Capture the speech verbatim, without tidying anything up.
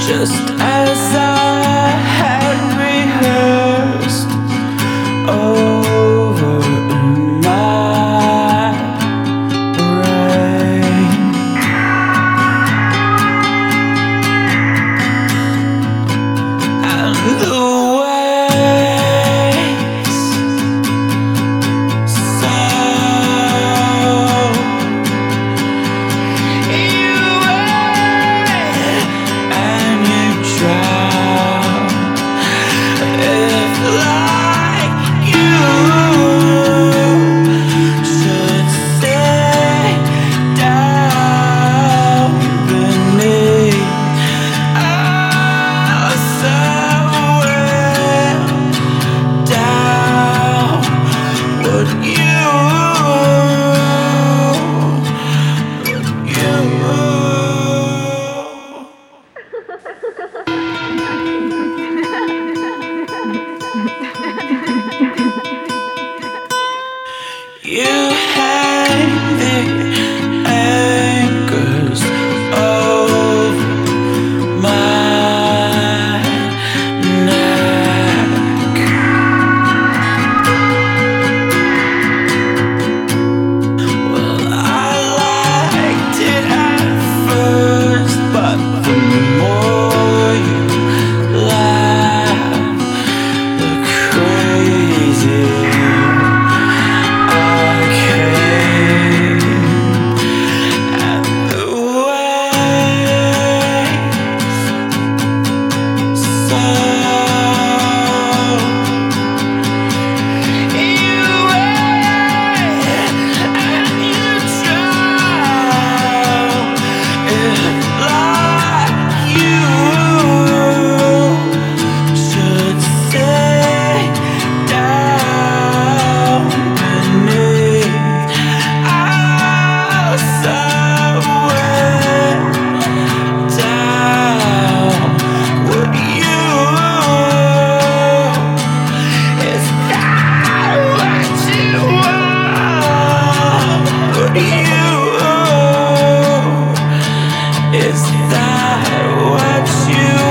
just as I had rehearsed over in my brain. And the waves so you wait and you drown. If like you should stay down beneath, oh, somewhere down, would you, would you? You hang the anchors over my neck. Well, I liked it at first, but the more you laugh, the crazier I came. And the waves so you wait and you drown. If like you should stay down beneath, oh, somewhere down, would you? Is that what you want? Would you? Is that what you